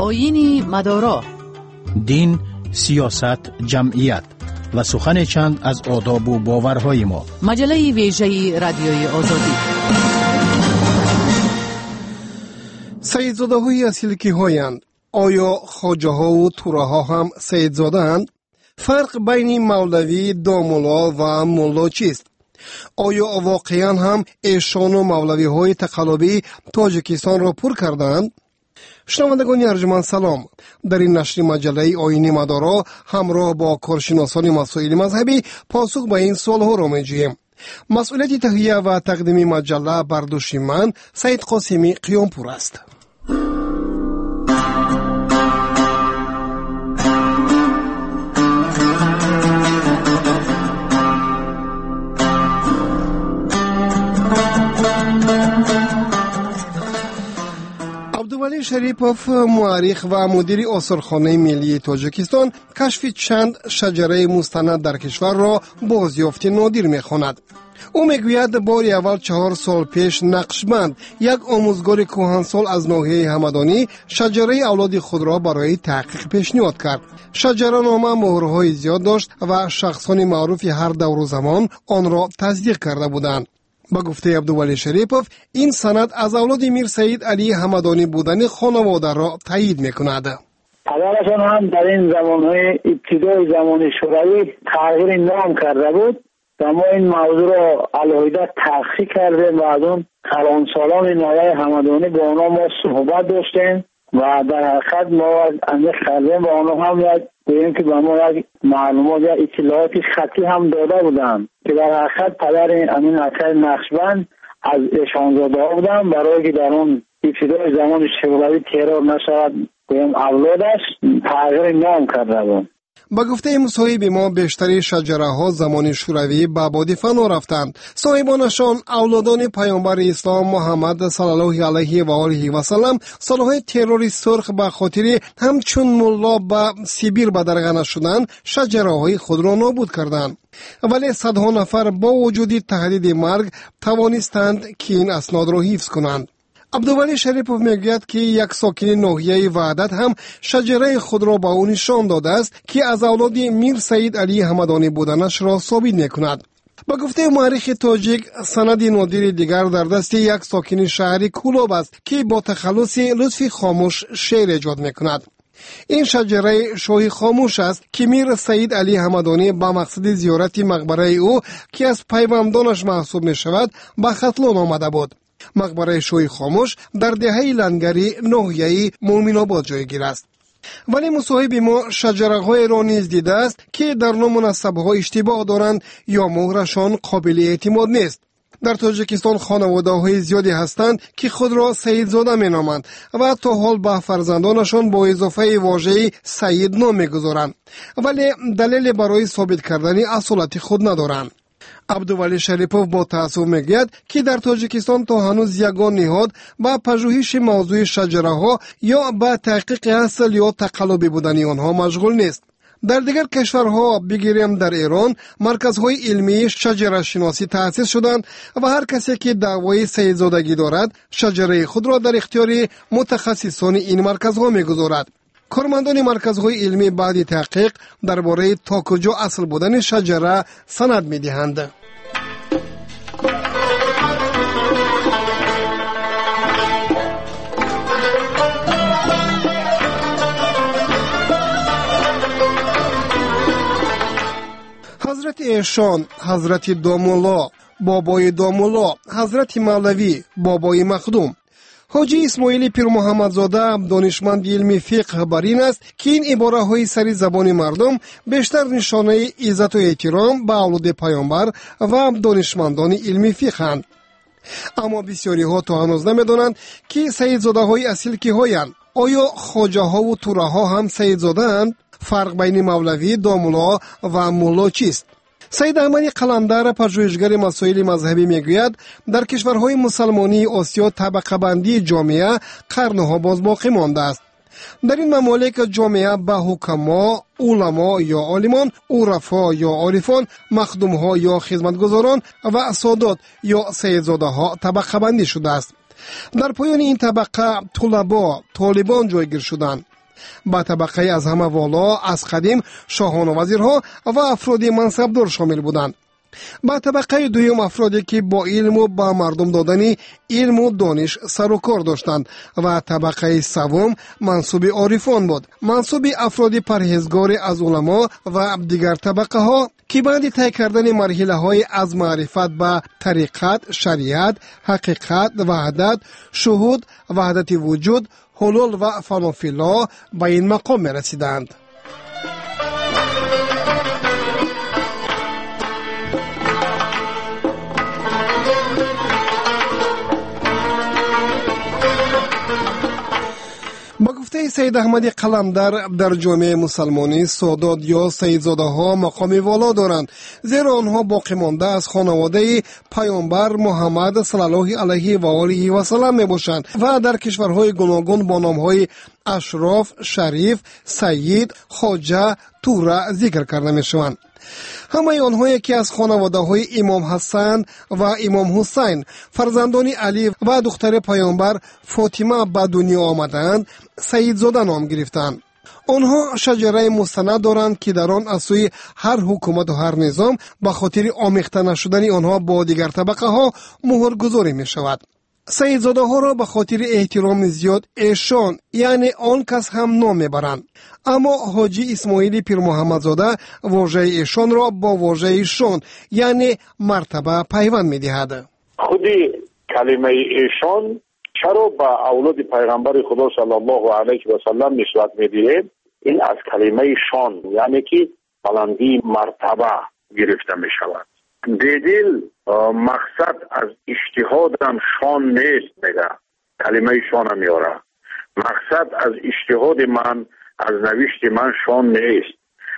آیین مدارا، دین، سیاست، جمعیت و سخن چند از آداب و باورهای ما. مجله ویژه رادیوی آزادی. سیدزاده های اصیلکی هایند. آیا خواجه ها و توره ها هم سیدزاده اند؟ فرق بین مولوی، دامولا و مولا چیست؟ آیا واقعا هم ایشان و مولوی های تقلبی تاجیکستان را پر کردند؟ شنوندگان ارجمند سلام. در این نشر مجله آیین مدارا همراه با کارشناسان مسائل مذهبی پاسخ به این سوالها را می‌جوییم. مسئولیت تهیه و تقدیم مجله بر دوش من سید قاسمی قیامپور است. عبدالولی شریپوف، مورخ و مدیر آثارخانه ملی تاجیکستان، کشف چند شجره مستند در کشور را بازیافت نادر می‌خواند. او میگوید باری اول 4 سال پیش نقشبند، یک آموزگار کهنسال از ناحیه همدانی، شجره اولاد خود را برای تحقیق پیشنهاد کرد. شجره نامه مهرهای زیاد داشت و شخصان معروف هر دور و زمان آن را تصدیق کرده بودند. با گفته عبدالولی شریپوف، این سند از اولاد میر سید علی همدانی بودن خانواده را تایید میکند. پدرشان هم در این زمانهای ابتدای زمان شوروی تغییر نام کرده بود و ما این موضوع را علیحده تحقیق کردیم و از اون کلانسالان نایه همدانی با آنها ما صحبت داشتیم و در حقیقت ما اندیش کردیم و آنها هم گوییم که به ما یک معلومات یا اطلاعات خطی هم داده بودند که در حقیقت پدر امین اکبر نقشبند از ایشانزاده ها بودند برای که در اون ابتدای زمان شوروی ترور نشود گوییم اولادش تغییر نام کرده بود. با گفته مصاحب ما بیشتری شجره ها زمان شوروی به آبادی فنا رفتند. صاحبانشان اولادان پیامبر اسلام محمد صلی الله علیه و آله و سلم سالهای تروری سرخ به خاطر همچون ملا به سیبیر به درغنه شدن شجره های خود را نابود کردند. ولی صدها نفر با وجود تهدید مرگ توانستند که این اسناد را حفظ کنند. عبدالولی شریپوف میگوید که یک ساکن ناحیه وحدت هم شجره خود را به او نشان داده است که از اولاد میر سید علی همدانی بودنش را ثابت میکند. با گفته مورخ تاجیک، سند نادر دیگر در دست یک ساکن شهری کولاب است که با تخلص لطفی خاموش شعر ایجاد میکند. این شجره شاهی خاموش است که میر سید علی همدانی با مقصد زیارت مقبره او که از پیوندانش محسوب می شود به ختلان آمده بود. مقبره شوی خاموش در دهه لنگری ناحیه مومن آباد جایگیر است. ولی مصاحب ما شجره های را نیز دیده است که در نام نسب ها اشتباه دارند یا مهرشان قابل اعتماد نیست. در تاجیکستان خانواده های زیادی هستند که خود را سیدزاده می نامند و تا حال به فرزندانشان با اضافه واژه سید نام می گذارند، ولی دلیل برای ثابت کردن اصالت خود ندارند. عبدالولی شریپوف با تأسف میگوید که در تاجیکستان تا هنوز یگان نهاد با پژوهش موضوع شجره ها یا با تحقیق اصل یا تقلبی بودن آنها مشغول نیست. در دیگر کشورها بگیریم در ایران مرکزهای علمی شجره شناسی تأسیس شدند و هر کسی که دعوای سیدزادگی دارد شجره خود را در اختیار متخصصان این مرکزها میگذارد. کارمندان مرکزهای علمی بعد تحقیق درباره تا کجا اصل بودن شجره سند می‌دهند. حضرت ایشان، حضرت دامولا، بابای دامولا، حضرت مولوی، بابای مخدوم. حاجی اسماعیل پیر محمدزاده دانشمند علمی فقه بر این است که این عباره های سری زبان مردم بیشتر نشانه عزت و احترام به اولاد پیامبر و دانشمندان علمی فقه اند. اما بسیاری ها تا هنوز نمیدانند که سیدزاده های اصیل کی هایند. آیا خواجه ها و توره ها هم سیدزاده اند؟ فرق بین مولوی، دامولا و مولا چیست؟ سید احمدی قلندر، پژوهشگر مسائل مذهبی میگوید در کشورهای مسلمانی آسیا طبقه بندی جامعه قرنها باز باقی مانده است. در این ممالک جامعه به حکما، علما یا عالمان، عرفا یا عارفان، مخدومها یا خدمتگزاران و سادات یا سیدزاده ها طبقه بندی شده است. در پایان این طبقه طلبا، طالبان جایگیر شدند. با طبقه از همه والا از قدیم شاهان و وزیرها و افراد منصبدار شامل بودند. با طبقه دوم افرادی که با علم و با مردم دادن علم و دانش سر و کار داشتند و طبقه سوم منصوب عارفان بود، منصوب افراد پرهیزگار از علما و دیگر طبقه ها که بعد طی کردن مرحله های از معرفت به طریقت، شریعت، حقیقت، وحدت، شهود، وحدت وجود، حلول و فنافیلا به این مقام می رسیدند. با گفته سید احمد قلندر در جامعه مسلمانی سادات یا سیدزاده ها مقام والا دارند، زیرا آنها باقی مانده از خانواده پیامبر محمد صلی الله علیه و آله و سلم می باشند و در کشورهای گوناگون با نامهای اشراف، شریف، سید، خواجه، توره ذکر کرده می شوند. همه آنهایی که از خانواده های امام حسن و امام حسین فرزندان علی و دختر پیامبر فاطمه به دنیا آمدند سیدزاده نام گرفتند. آنها شجره مستند دارند که در آن از سوی هر حکومت و هر نظام به خاطر آمیخته نشدن آنها با دیگر طبقه ها مهرگذاری می شود. سیدزاده ها را به خاطر احترام زیاد ایشان یعنی آن کس هم نام میبرند، اما حاجی اسماعیل پیر محمدزاده واژه ایشان را با واژه شان یعنی مرتبه پیوند میدهد. خودی کلمه ایشان چرا به اولاد پیغمبر خدا صلی الله علیه و سلم نسبت میدهه؟ این از کلمه شان یعنی که بلندی مرتبه گرفته می شود. دیدیل مقصد از اجتهادم شان نیست میگه، کلمه شان میاره. مقصد از اجتهاد من، از نوشت من شان نیست،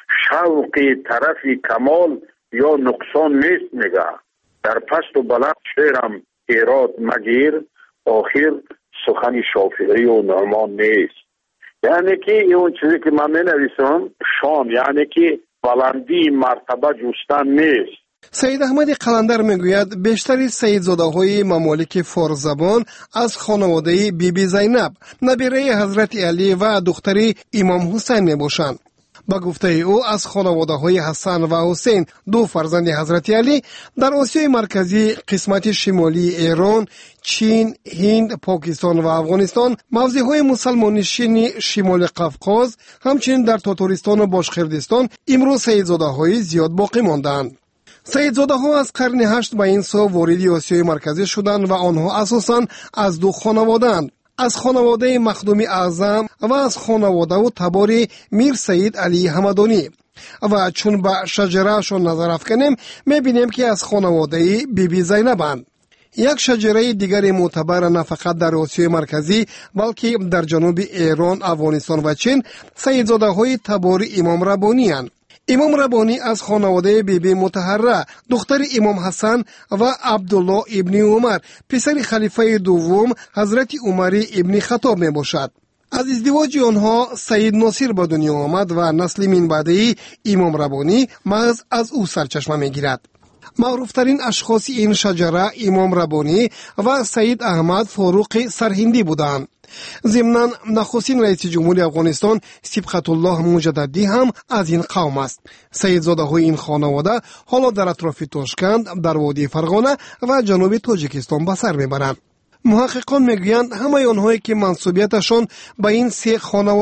شوق طرف کمال یا نقصان نیست میگه. در پست و بلند شعرم ایراد مگیر، آخر سخن شافعی و نعمان نیست. یعنی که اون چیزی که من می نویسم شان یعنی که بلندی مرتبه جستن نیست. سید احمد قلندر میگوید بیشتر سیدزاده های ممالک فارس زبان از خانواده بیبی زینب نبیره حضرت علی و دختر امام حسین می باشند. با گفته او از خانواده های حسن و حسین دو فرزند حضرت علی در آسیای مرکزی قسمت شمالی ایران، چین، هند، پاکستان و افغانستان، موضع های مسلمان نشین شمال قفقاز، همچنین در تاتارستان و باشقردستان امروز سیدزاده های زیاد باقی ماندند. سیدزاده ها از قرن 8 به این سو وارد آسیای مرکزی شدند و آنها اساساً از دو خانواده‌اند، از خانواده مخدوم اعظم و از خانواده و تبار میر سید علی همدانی. و چون به شجره شون نظر افکنیم میبینیم که از خانواده بیبی زینبند. یک شجره دیگر معتبر نه فقط در آسیای مرکزی بلکه در جنوب ایران، افغانستان و چین سیدزاده های تبار امام ربانی اند. امام ربانی از خانواده بیبی مطهره دختر امام حسن و عبدالله ابن عمر پسر خلیفه دوم حضرت عمر ابن خطاب می باشد. از ازدواج آنها سید ناصر به دنیا آمد و نسل من بعده امام ربانی محض از او سرچشمه می گیرد. معروفترین اشخاص این شجره امام ربانی و سید احمد فاروق سرهندی بودند. ضمناً نخستین رئیس جمهور افغانستان صبغت الله مجددی هم از این قوم است. سیدزاده های این خانواده حالا در اطراف تاشکند، در وادی فرغانه و جنوب تاجیکستان به سر میبرند. محققان میگویند همه آنهایی که منصوبیتشان به این سه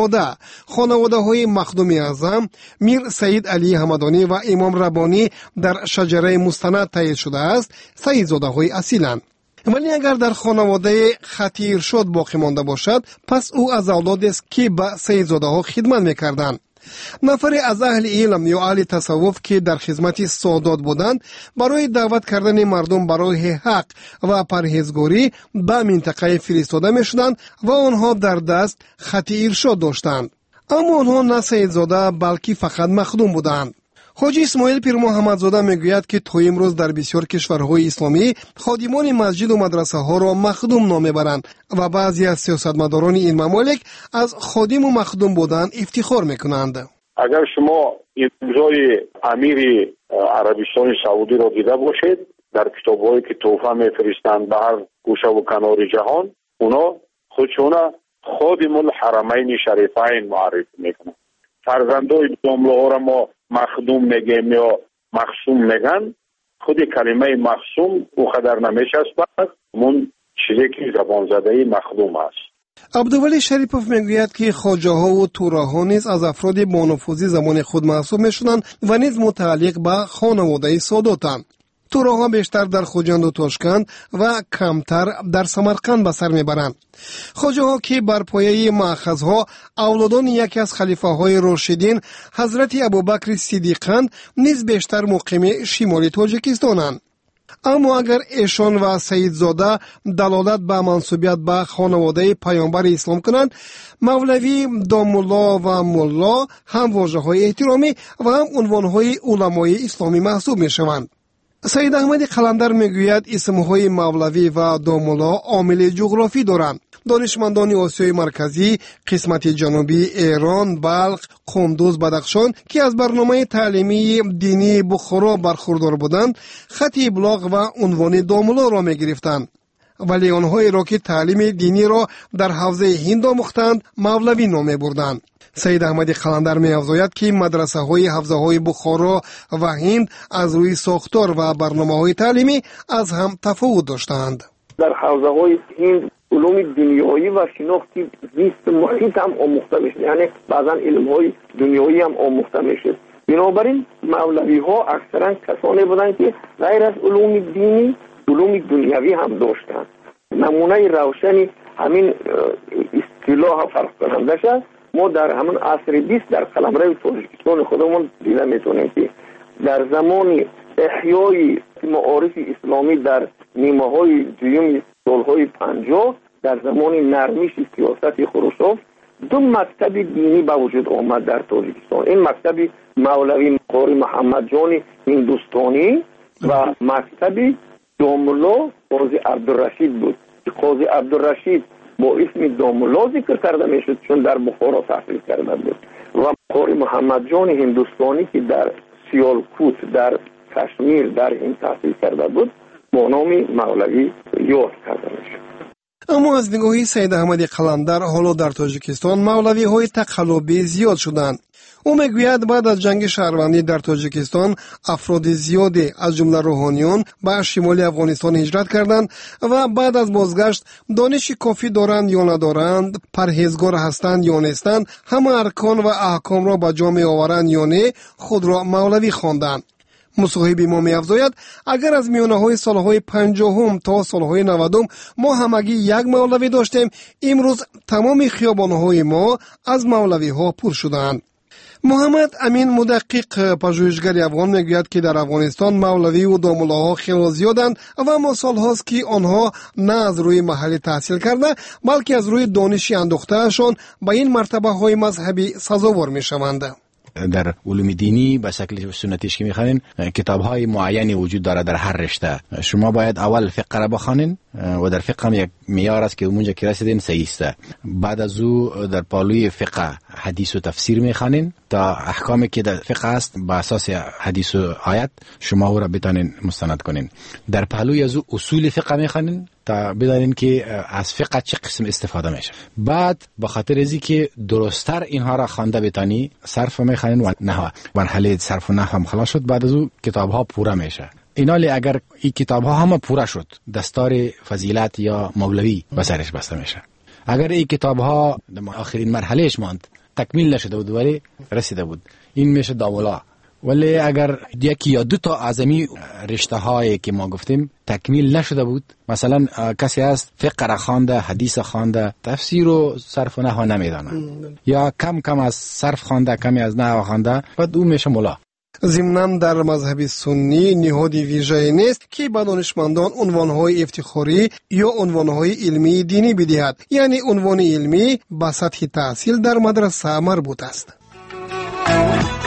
خانواده های مخدوم اعظم، میر سید علی همدانی و امام ربانی در شجره مستند تایید شده است، سیدزاده های اصیلند. ولی اگر در خانواده خطی ارشاد باقی مانده باشد پس او از اولاد است که به سیدزاده ها خدمت میکردند. نفری از اهل علم یا اهل تصوف که در خدمت سادات بودند برای دعوت کردن مردم برای حق و پرهیزگاری به منطقه فرستاده می شدند و آنها در دست خط ارشاد داشتند. اما آنها نه سیدزاده بلکه فقط مخدوم بودند. حاجی اسماعیل پیر محمدزاده میگوید که تا امروز در بسیار کشورهای اسلامی خادمان مسجد و مدرسه ها را مخدوم نام میبرند و بعضی از سیاستمداران این ممالک از خادم و مخدوم بودن افتخار میکنند. اگر شما امضای امیر عربستان سعودی را دیده باشید، در کتاب‌هایی که تحفه میفرستند به هر گوشه و کنار جهان، اونا خودشون خادم الحرمین شریفین معرفی میکنند. فرزندای داملوها را ما مخدوم میگیم یا مخصوم میگن. خود کلمه مخصوم او قدر نمیشست، اون چیزی که زبان زده مخدوم است. عبدالولی شریپوف میگوید که خواجه ها و توراها نیز از افراد با نفوذی زمان خود محسوب میشدند و نیز متعلق به خانواده ساداتند. توراها بیشتر در خوجند و تاشکند و کمتر در سمرقند به سر میبرند. خواجه ها که بر پایه مأخذها اولادان یکی از خلیفه های راشدین حضرت ابوبکر صدیقند نیز بیشتر مقیم شمال تاجیکستانند. اما اگر ایشان و سیدزاده دلالت به منسوبیت به خانواده پیامبر اسلام کنند، مولوی، دامالله و ملا هم واژه های احترامی و هم عنوان های علمای اسلامی محسوب می شوند. سید احمد قلندر میگوید اسمهای مولوی و دامالله عامل جغرافی دارند. دانشمندان آسیای مرکزی، قسمت جنوبی ایران، بلخ، قندوز، بدخشان که از برنامه تعلیمی دینی بخارا برخوردار بودند، خط ابلاغ و عنوان دامالله را می گرفتند. ولی آنهایی را که تعلیم دینی را در حوزه هند آموختند مولوی نام بردند. سید احمد قلندر می افزاید که مدرسه های حوزه های بخارا و هند از روی ساختار و برنامه های تعلیمی از هم تفاوت داشتند. در حوزه های هند علوم دنیایی و شناخت زیست محیط هم آموخته میشه، یعنی بعضا علم های دنیایی هم آموخته میشه. بنابراین مولوی ها اکثرا کسانی بودند که غیر از علوم دینی علوم دنیوی هم داشتند. نمونه روشنی همین اصطلاح فرق کننده شد ما در همون عصر 20 در قلمرو تاجیکستان خودمون دیده میتونیم که در زمان احیای معارف اسلامی در نیمه های دویم سالهای 50 در زمان نرمش سیاست خروشچوف دو مکتب دینی به وجود آمد در تاجیکستان. این مکتب مولوی قاری محمد جان هندوستانی و مکتب دامالله قاضی عبدالرشید بود. قاضی عبدالرشید با اسم دامالله ذکر کرده میشد چون در بخارا تحصیل کرده بود و قاری محمد جان هندوستانی که در سیالکوت در کشمیر در هند تحصیل کرده بود با نام مولوی یاد کرده میشد. اما از نگاهی سید احمد قلندر حالا در تاجیکستان مولوی های تقلبی زیاد شدند. او میگوید بعد از جنگ شهروندی در تاجیکستان افراد زیادی از جمله روحانیان به شمال افغانستان هجرت کردند و بعد از بازگشت دانش کافی دارند یا ندارند، پرهیزگار هستند یا نیستند، همه ارکان و احکام را به جا می آورند یا نه، خود را مولوی خواندند. مصاحب ما می افزاید اگر از میانه های سالهای 50 تا سالهای 90 ما همگی یک مولوی داشتیم، امروز تمام خیابانهای ما از مولوی ها پر شدند. محمد امین مدقق پژوهشگر افغان میگوید که در افغانستان مولوی و دامالله ها خیلی زیادند و ما سال هاست که آنها نه از روی محلی تحصیل کرده بلکه از روی دانشی اندوختهشان به این مرتبه های مذهبی سزاوار می شوند. در علوم دینی به شکل سنتیش که میخوانین کتاب های معینی وجود داره در هر رشته. شما باید اول فقه را بخوانین و در فقه هم یک معیار است که اونجا که رسیدین صحیح است. بعد از او در پالوی فقه حدیث و تفسیر میخوانین تا احکامی که در فقه است با اساس حدیث و آیت شما او را بتونین مستند کنین. در پالوی از او اصول فقه میخوانین تا بدانین که از فقه چه قسم استفاده میشه. بعد به خاطر ازی که درستتر اینها را خوانده بتانی صرف میخوانین و نحو. مرحله صرف و نحو هم خلاص شد، بعد از او کتاب ها پوره میشه. اینالی اگر این کتاب ها همه پوره شد دستار فضیلت یا مولوی به سرش بسته میشه. اگر این کتاب ها آخرین مرحلهش ماند تکمیل نشده بود ولی رسیده بود، این میشه دامالله. ولی اگر یکی یا دو تا اعظمی رشته هایی که ما گفتیم تکمیل نشده بود، مثلا کسی هست فقه را خوانده، حدیث خوانده، تفسیر و صرف و نحو نمیدانه یا کم از صرف خوانده، کمی از نحو خوانده، بعد او میشه ملا. ضمناً در مذهب سنی نهادی ویژه‌ای نیست که به دانشمندان عنوان‌های افتخاری یا عنوان‌های علمی دینی بدهد، یعنی عنوان علمی به سطح تحصیل در مدرسه مربوط است.